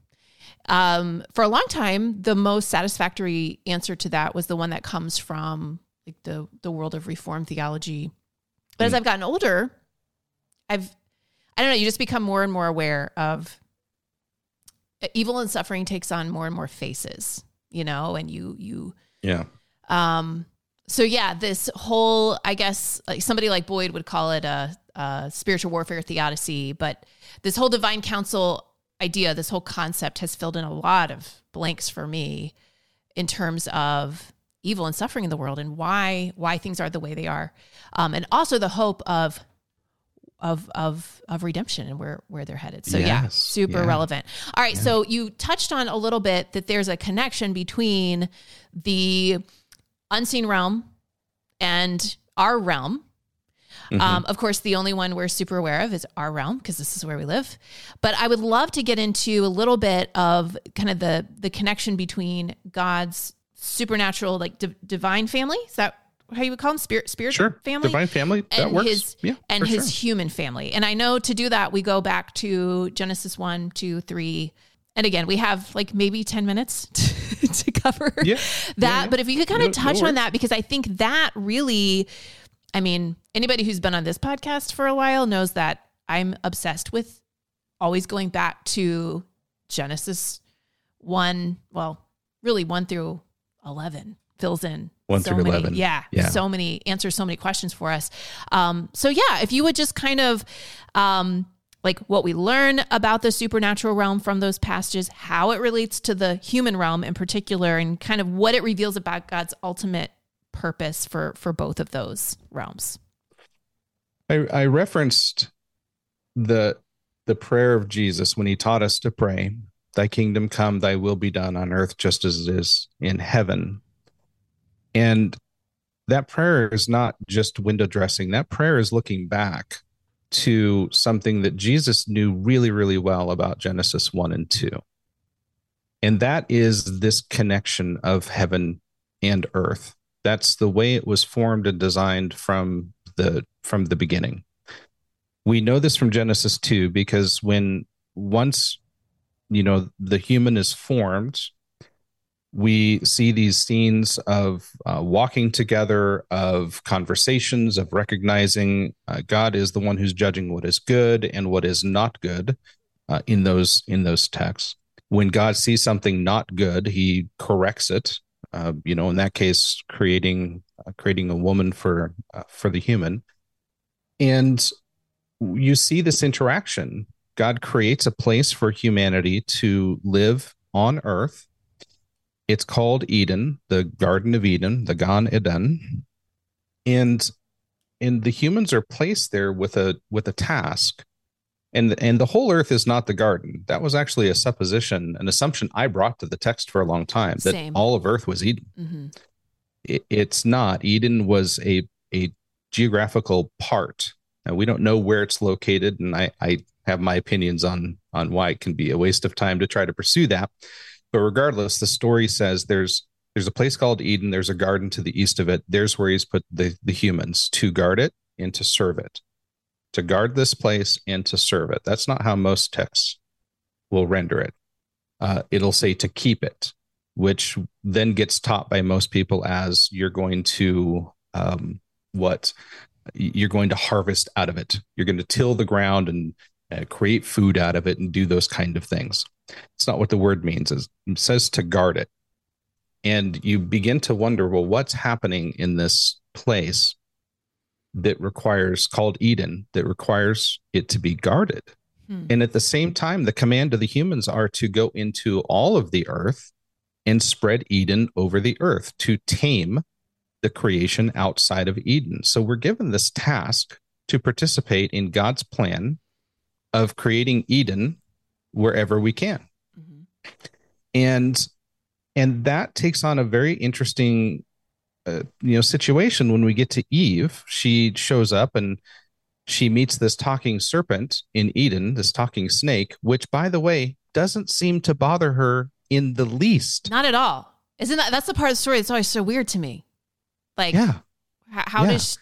For a long time, the most satisfactory answer to that was the one that comes from like the world of Reformed theology. But as I've gotten older, I don't know, you just become more and more aware of evil and suffering takes on more and more faces, and you. Yeah. So yeah, this whole, I guess, like somebody like Boyd would call it a spiritual warfare theodicy, but this whole divine counsel idea, this whole concept has filled in a lot of blanks for me in terms of evil and suffering in the world and why things are the way they are. And also the hope of redemption and where they're headed. So super relevant. All right. Yeah. So you touched on a little bit that there's a connection between the unseen realm and our realm. Mm-hmm. Of course, the only one we're super aware of is our realm, because this is where we live. But I would love to get into a little bit of kind of the connection between God's supernatural, like divine family. Is that how you would call them? Spirit sure. family? Divine family. That works. His human family. And I know to do that, we go back to Genesis 1, 2, 3. And again, we have like maybe 10 minutes to cover that. Yeah. But if you could kind of touch on that, because I think that really, I mean, anybody who's been on this podcast for a while knows that I'm obsessed with always going back to Genesis 1, well, really 1 through 11 fills in 1 through 11. So many answers, so many questions for us. If you would just kind of, like what we learn about the supernatural realm from those passages, how it relates to the human realm in particular, and kind of what it reveals about God's ultimate purpose for both of those realms. I referenced the prayer of Jesus when he taught us to pray, "Thy kingdom come, thy will be done on earth just as it is in heaven." And that prayer is not just window dressing. That prayer is looking back to something that Jesus knew really, really well about Genesis 1 and 2. And that is this connection of heaven and earth. That's the way it was formed and designed from the beginning. We know this from Genesis 2 because once the human is formed, We see these scenes of walking together, of conversations, of recognizing God is the one who's judging what is good and what is not good in those texts. When God sees something not good, He corrects it. In that case, creating a woman for the human, and you see this interaction. God creates a place for humanity to live on earth. It's called Eden, the Garden of Eden, the Gan Eden, and the humans are placed there with a task. And the whole earth is not the garden. That was actually an assumption I brought to the text for a long time, that all of earth was Eden. Mm-hmm. It's not. Eden was a geographical part. Now, we don't know where it's located, and I have my opinions on why it can be a waste of time to try to pursue that. But regardless, the story says there's a place called Eden. There's a garden to the east of it. There's where He's put the humans to guard it and to serve it. To guard this place and to serve it. That's not how most texts will render it. It'll say to keep it, which then gets taught by most people as you're going to you're going to harvest out of it. You're going to till the ground and create food out of it and do those kind of things. It's not what the word means. It says to guard it. And you begin to wonder, well, what's happening in this place called Eden, that requires it to be guarded? And at the same time, the command to the humans are to go into all of the earth and spread Eden over the earth, to tame the creation outside of Eden. So we're given this task to participate in God's plan of creating Eden wherever we can. Mm-hmm. And that takes on a very interesting situation when we get to Eve. She shows up and she meets this talking serpent in Eden, this talking snake, which, by the way, doesn't seem to bother her in the least. Not at all. That's the part of the story that's always so weird to me. Like, how does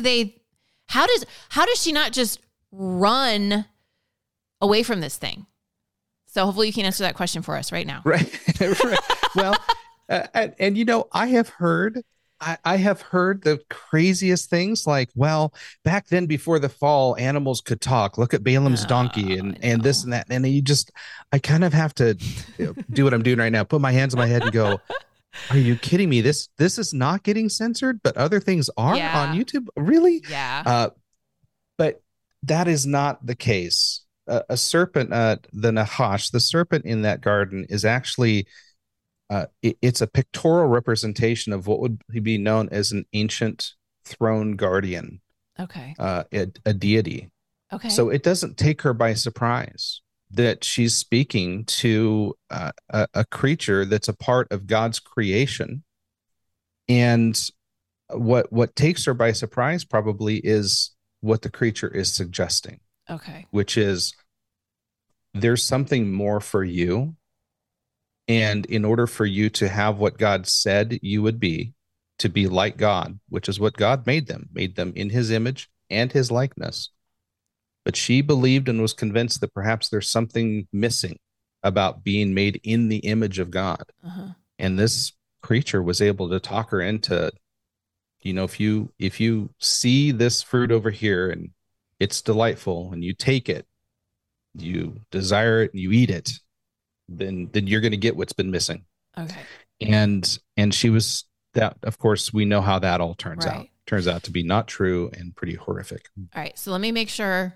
she not just run away from this thing? So hopefully you can answer that question for us right now. Right. Right. Well, and I have heard the craziest things, like, well, back then before the fall, animals could talk. Look at Balaam's donkey and this and that. And I kind of have to do what I'm doing right now, put my hands on my head and go, are you kidding me? This is not getting censored, but other things are on YouTube. Really? Yeah. But that is not the case. A serpent, the Nahash, the serpent in that garden, is actually it's a pictorial representation of what would be known as an ancient throne guardian. Okay. A deity. Okay. So it doesn't take her by surprise that she's speaking to a creature that's a part of God's creation. And what takes her by surprise probably is what the creature is suggesting. Okay. Which is, there's something more for you. And in order for you to have what God said you would be, to be like God, which is what God made them in His image and His likeness. But she believed and was convinced that perhaps there's something missing about being made in the image of God. Uh-huh. And this creature was able to talk her into, if you see this fruit over here and it's delightful and you take it, you desire it, and you eat it, then you're going to get what's been missing. Okay. And she was that, of course, we know how that all turns out. Turns out to be not true and pretty horrific. All right. So let me make sure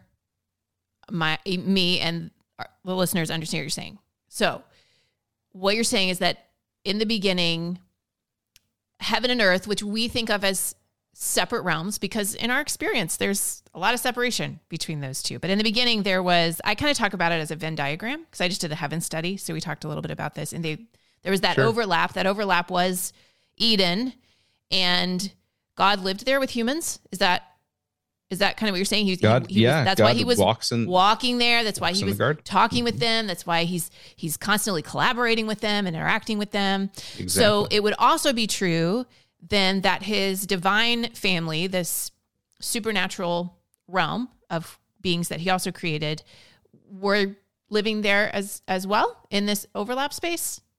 me and the listeners understand what you're saying. So what you're saying is that in the beginning, heaven and earth, which we think of as separate realms, because in our experience, there's a lot of separation between those two. But in the beginning, I kind of talk about it as a Venn diagram, because I just did the heaven study. So we talked a little bit about this, and there was that overlap. That overlap was Eden, and God lived there with humans. Is that kind of what you're saying? That's why he was walking there. That's why he was talking with them. That's why he's constantly collaborating with them and interacting with them. Exactly. So it would also be true then that his divine family, this supernatural realm of beings that he also created, were living there as well in this overlap space?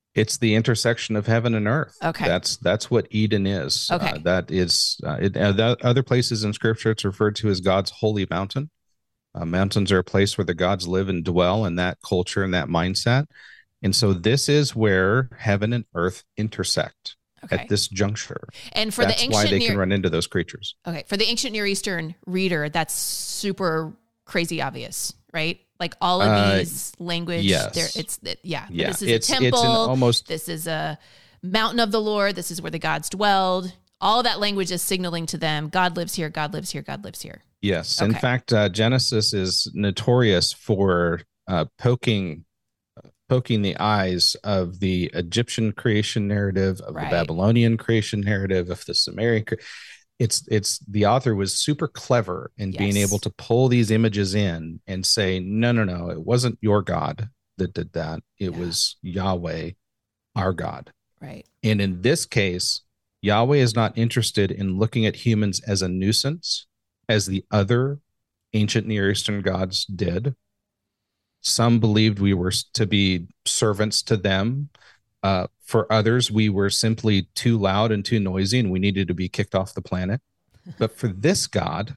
It's the intersection of heaven and earth. Okay. That's what Eden is. Okay. That is, other places in scripture, it's referred to as God's holy mountain. Mountains are a place where the gods live and dwell in that culture and that mindset. And so this is where heaven and earth intersect at this juncture. And for that's why they can run into those creatures. Okay. For the ancient Near Eastern reader, that's super crazy obvious, right? Like all of these language, yes. This is a temple. This is a mountain of the Lord. This is where the gods dwelled. All that language is signaling to them, God lives here, God lives here, God lives here. Yes. Okay. In fact, Genesis is notorious for poking the eyes of the Egyptian creation narrative, of the Babylonian creation narrative, of the Sumerian. It's the author was super clever in being able to pull these images in and say, no, it wasn't your God that did that. It was Yahweh, our God. Right. And in this case, Yahweh is not interested in looking at humans as a nuisance, as the other ancient Near Eastern gods did. Some believed we were to be servants to them. For others, we were simply too loud and too noisy, and we needed to be kicked off the planet. But for this God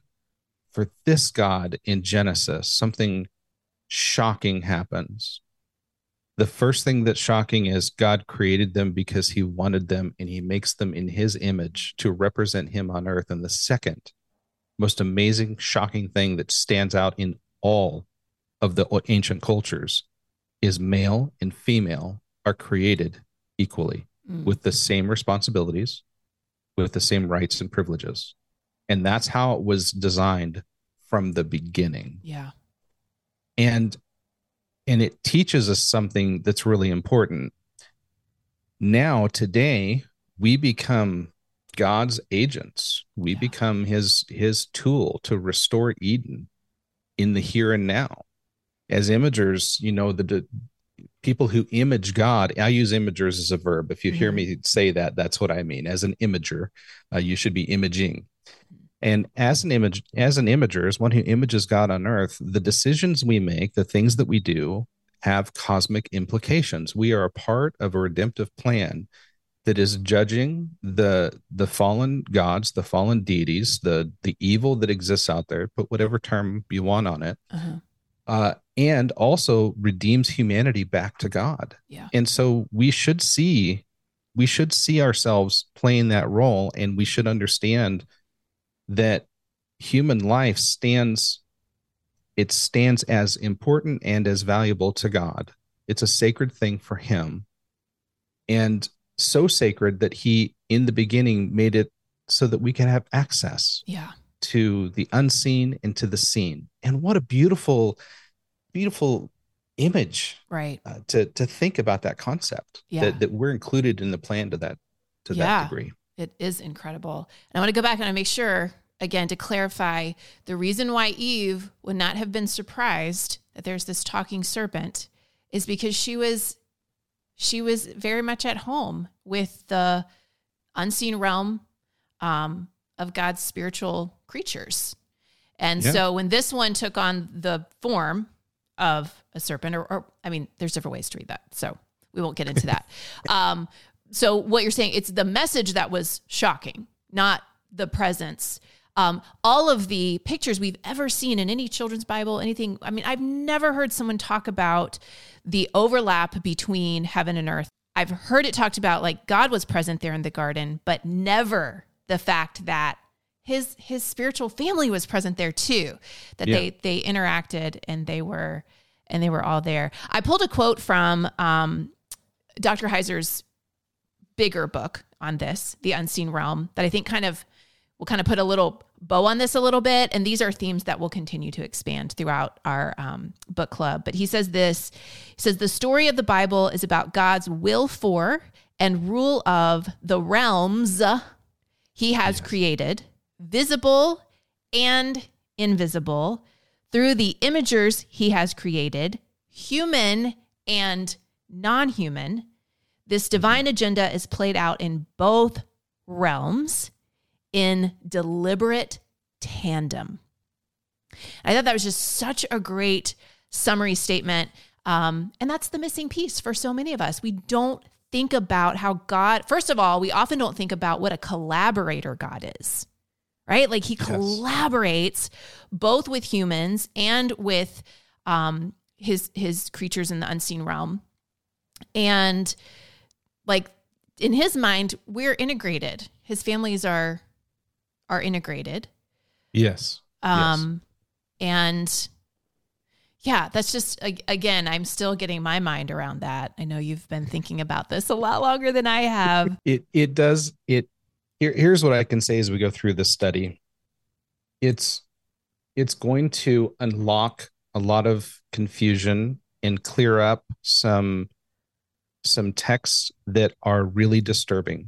in Genesis, something shocking happens. The first thing that's shocking is God created them because he wanted them, and he makes them in his image to represent him on earth. And the second most amazing, shocking thing that stands out in all of the ancient cultures is male and female are created equally with the same responsibilities, with the same rights and privileges. And that's how it was designed from the beginning. Yeah. And it teaches us something that's really important. Now, today, we become God's agents. We become his tool to restore Eden in the here and now. As imagers, the people who image God, I use imagers as a verb. If you hear me say that, that's what I mean. As an imager, you should be imaging. And as an imager, as one who images God on earth, the decisions we make, the things that we do, have cosmic implications. We are a part of a redemptive plan that is judging the fallen gods, the fallen deities, the evil that exists out there. Put whatever term you want on it. And also redeems humanity back to God. Yeah. And so we should see ourselves playing that role, and we should understand that human life stands as important and as valuable to God. It's a sacred thing for him. And so sacred that he, in the beginning, made it so that we can have access to the unseen and to the seen. And what a beautiful image, right? To think about that concept, that we're included in the plan to that degree. It is incredible. And I want to go back and I make sure, again, to clarify, the reason why Eve would not have been surprised that there's this talking serpent is because she was very much at home with the unseen realm of God's spiritual creatures. And so when this one took on the form of a serpent, or I mean, there's different ways to read that, so we won't get into that. So what you're saying, it's the message that was shocking, not the presence. All of the pictures we've ever seen in any children's Bible, anything, I mean, I've never heard someone talk about the overlap between heaven and earth. I've heard it talked about like God was present there in the garden, but never the fact that his spiritual family was present there too, that they interacted and they were all there. I pulled a quote from Dr. Heiser's bigger book on this, The Unseen Realm, that I think we'll kind of put a little bow on this a little bit. And these are themes that will continue to expand throughout our book club. But he says this, the story of the Bible is about God's will for and rule of the realms he has created, visible and invisible, through the imagers he has created, human and non-human. This divine agenda is played out in both realms in deliberate tandem. I thought that was just such a great summary statement. And that's the missing piece for so many of us. We don't think about how God, first of all, we often don't think about what a collaborator God is, right? Like he collaborates both with humans and with his creatures in the unseen realm. And like in his mind, we're integrated. His families are integrated. Yes. And yeah, that's just, again, I'm still getting my mind around that. I know you've been thinking about this a lot longer than I have. Here's what I can say as we go through this study. It's going to unlock a lot of confusion and clear up some texts that are really disturbing.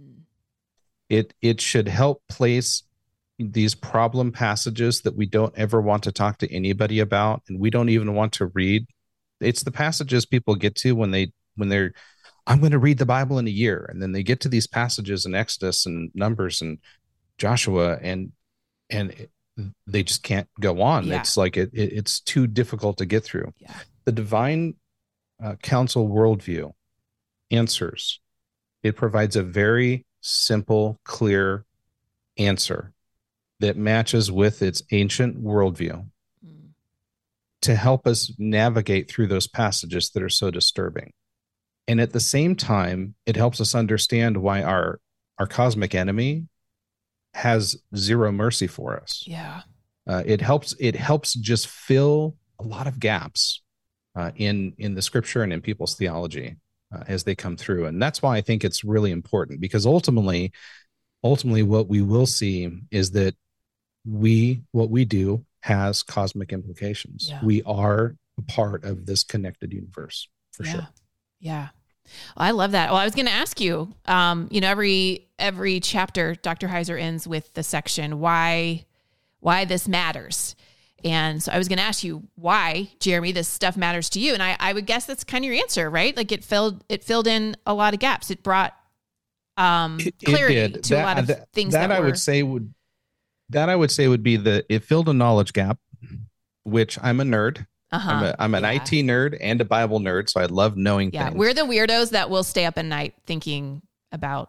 It should help place these problem passages that we don't ever want to talk to anybody about, and we don't even want to read. It's the passages people get to when they're I'm going to read the Bible in a year, and then they get to these passages in Exodus and Numbers and Joshua, and they just can't go on. Yeah. It's like it's too difficult to get through. Yeah. The divine counsel worldview answers. It provides a very simple, clear answer that matches with its ancient worldview to help us navigate through those passages that are so disturbing. And at the same time, it helps us understand why our cosmic enemy has zero mercy for us. Yeah. It helps just fill a lot of gaps in the scripture and in people's theology as they come through. And that's why I think it's really important, because ultimately what we will see is that what we do has cosmic implications. Yeah. We are a part of this connected universe for sure. Yeah. Well, I love that. Well, I was going to ask you, every chapter, Dr. Heiser ends with the section, why this matters. And so I was going to ask you why, Jeremy, this stuff matters to you. And I would guess that's kind of your answer, right? Like it filled in a lot of gaps. It brought clarity to a lot of things that I would say would be it filled a knowledge gap, which I'm a nerd. I'm an IT nerd and a Bible nerd, so I love knowing things. We're the weirdos that will stay up at night thinking about.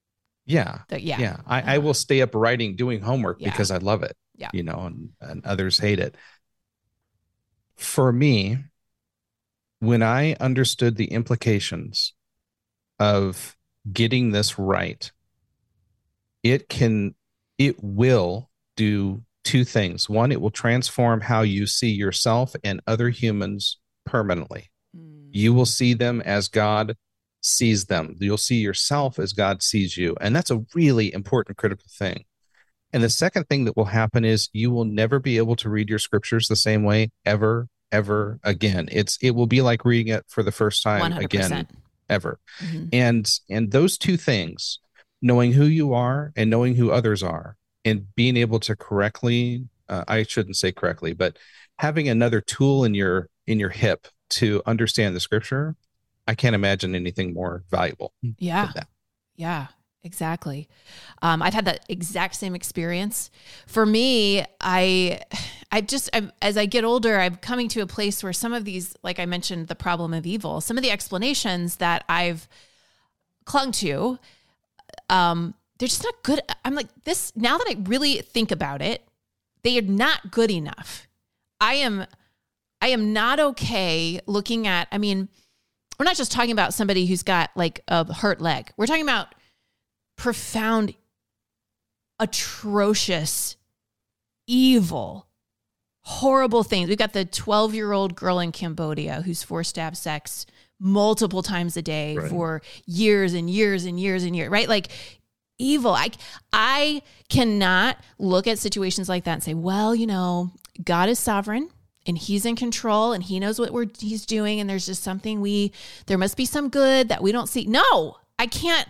I will stay up doing homework because I love it. Yeah. And others hate it. For me, when I understood the implications of getting this right, it will do two things. One, it will transform how you see yourself and other humans permanently. You will see them as God sees them. You'll see yourself as God sees you. And that's a really important, critical thing. And the second thing that will happen is you will never be able to read your scriptures the same way ever again. It will be like reading it for the first time 100%. Again, ever. Mm-hmm. And those two things, knowing who you are and knowing who others are, and being able to correctly, I shouldn't say correctly, but having another tool in your hip to understand the scripture, I can't imagine anything more valuable. Yeah. Yeah, exactly. I've had that exact same experience. For me, as I get older, I'm coming to a place where some of these, like I mentioned, the problem of evil, some of the explanations that I've clung to, they're just not good. I'm like this, now that I really think about it, they are not good enough. I am not okay looking at, we're not just talking about somebody who's got like a hurt leg. We're talking about profound, atrocious, evil, horrible things. We've got the 12-year-old girl in Cambodia who's forced to have sex multiple times a day for years and years and years and years, right? Like evil. I cannot look at situations like that and say, well, God is sovereign and he's in control and he knows what he's doing. And there's just something there must be some good that we don't see. No, I can't.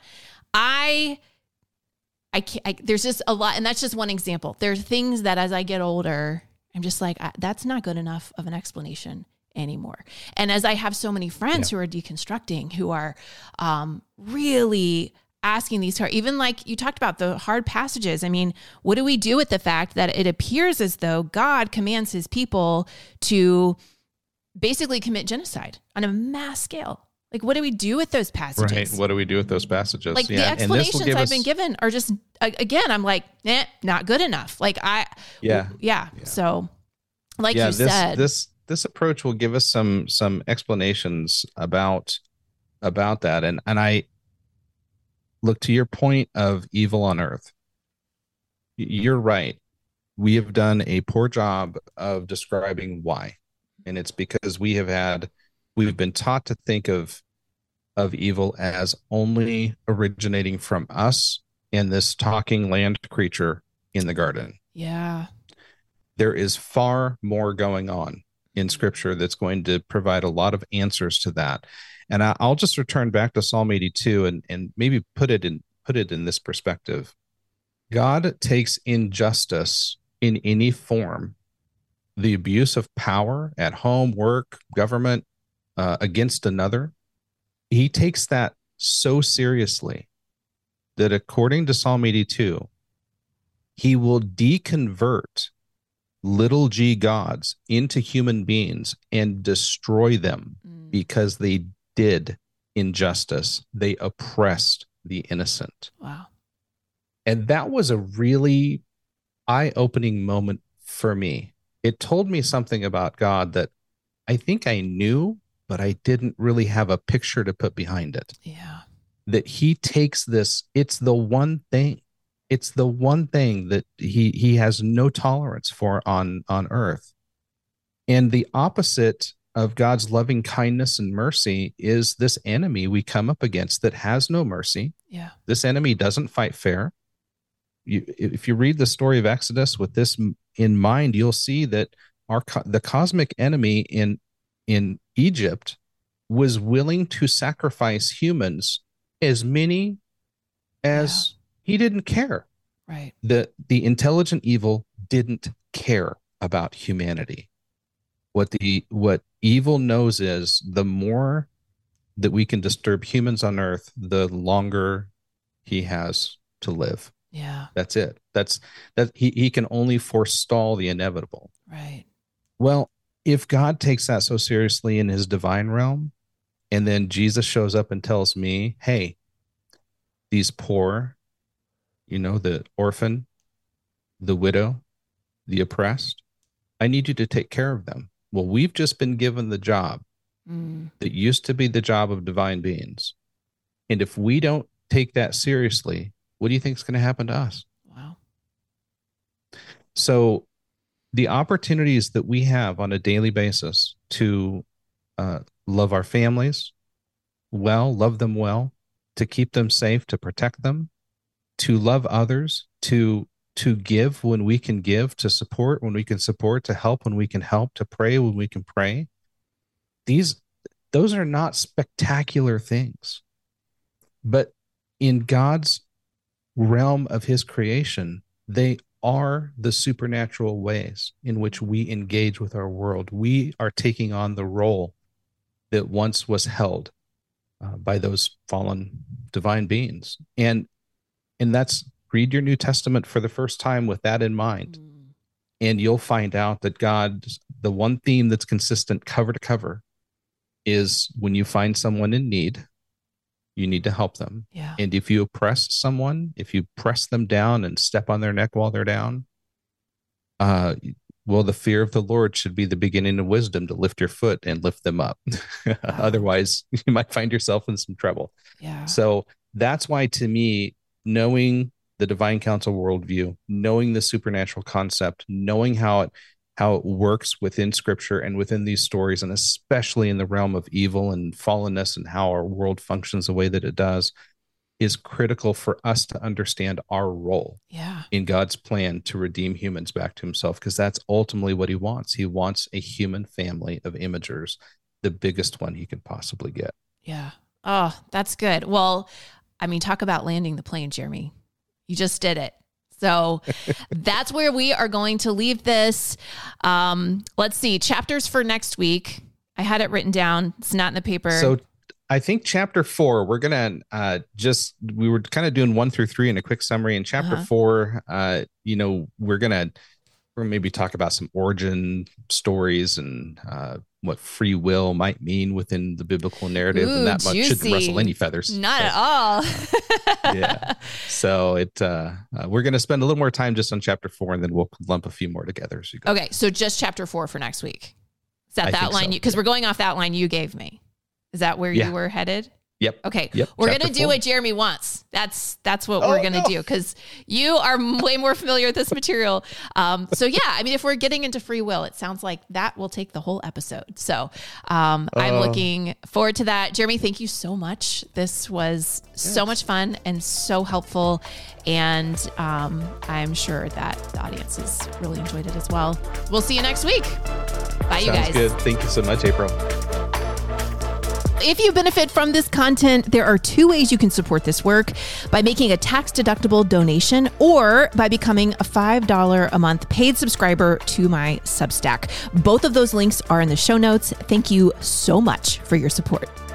There's just a lot. And that's just one example. There's things that as I get older, I'm just like, that's not good enough of an explanation anymore. And as I have so many friends who are deconstructing, who are really asking these hard, even like you talked about the hard passages. What do we do with the fact that it appears as though God commands his people to basically commit genocide on a mass scale, Like, what do we do with those passages? Right. What do we do with those passages? Like, the explanations I've been given are just, again, I'm like, not good enough. Like, yeah. So, like you said, this approach will give us some explanations about that. And I look, to your point of evil on earth. You're right. We have done a poor job of describing why. And it's because we've been taught to think of evil as only originating from us and this talking land creature in the garden. Yeah. There is far more going on in scripture that's going to provide a lot of answers to that. And I'll just return back to Psalm 82 and maybe put it in this perspective. God takes injustice in any form, the abuse of power at home, work, government, against another. He takes that so seriously that, according to Psalm 82, he will deconvert little g gods into human beings and destroy them because they did injustice. They oppressed the innocent. Wow. And that was a really eye-opening moment for me. It told me something about God that I think I knew, but I didn't really have a picture to put behind it. Yeah. That he takes this, it's the one thing that he has no tolerance for on earth. And the opposite of God's loving kindness and mercy is this enemy we come up against that has no mercy. Yeah. This enemy doesn't fight fair. If you read the story of Exodus with this in mind, you'll see that the cosmic enemy in Egypt was willing to sacrifice humans, as many as he didn't care. Right. The intelligent evil didn't care about humanity. What evil knows is the more that we can disturb humans on earth, the longer he has to live. Yeah. That's it. He can only forestall the inevitable. Right. Well, if God takes that so seriously in his divine realm, and then Jesus shows up and tells me, hey, these poor, the orphan, the widow, the oppressed, I need you to take care of them. Well, we've just been given the job that used to be the job of divine beings. And if we don't take that seriously, what do you think is going to happen to us? Wow. So the opportunities that we have on a daily basis to love our families love them well, to keep them safe, to protect them, to love others, to give when we can give, to support when we can support, to help when we can help, to pray when we can pray. Those are not spectacular things. But in God's realm of his creation, they are the supernatural ways in which we engage with our world. We are taking on the role that once was held by those fallen divine beings. And that's, read your New Testament for the first time with that in mind. And you'll find out that the one theme that's consistent cover to cover is when you find someone in need, you need to help them. Yeah. And if you oppress someone, if you press them down and step on their neck while they're down, the fear of the Lord should be the beginning of wisdom to lift your foot and lift them up. Wow. Otherwise, you might find yourself in some trouble. Yeah. So that's why, to me, knowing the divine counsel worldview, knowing the supernatural concept, knowing how it works within scripture and within these stories, and especially in the realm of evil and fallenness and how our world functions the way that it does, is critical for us to understand our role in God's plan to redeem humans back to himself, because that's ultimately what he wants. He wants a human family of imagers, the biggest one he could possibly get. Yeah. Oh, that's good. Well, I mean, talk about landing the plane, Jeremy. You just did it. So that's where we are going to leave this. Let's see, chapters for next week. I had it written down. It's not in the paper. So I think chapter 4, we're going to we were kind of doing 1 through 3 in a quick summary. In chapter 4, we're going to We're going to maybe talk about some origin stories and what free will might mean within the biblical narrative. Ooh, and that juicy. much shouldn't rustle any feathers. Not at all. Yeah. So we're going to spend a little more time just on chapter 4, and then we'll lump a few more together as we go. Okay. So just chapter 4 for next week. Is that outline? Because we're going off the outline you gave me. Is that where you were headed? Yep. Okay. Yep. We're going to do what Jeremy wants. That's what we're going to do, because you are way more familiar with this material. So yeah, I mean, if we're getting into free will, it sounds like that will take the whole episode. So I'm looking forward to that. Jeremy, thank you so much. This was so much fun and so helpful. And I'm sure that the audience has really enjoyed it as well. We'll see you next week. Bye, you guys. Sounds good. Thank you so much, April. If you benefit from this content, there are 2 ways you can support this work: by making a tax-deductible donation or by becoming a $5 a month paid subscriber to my Substack. Both of those links are in the show notes. Thank you so much for your support.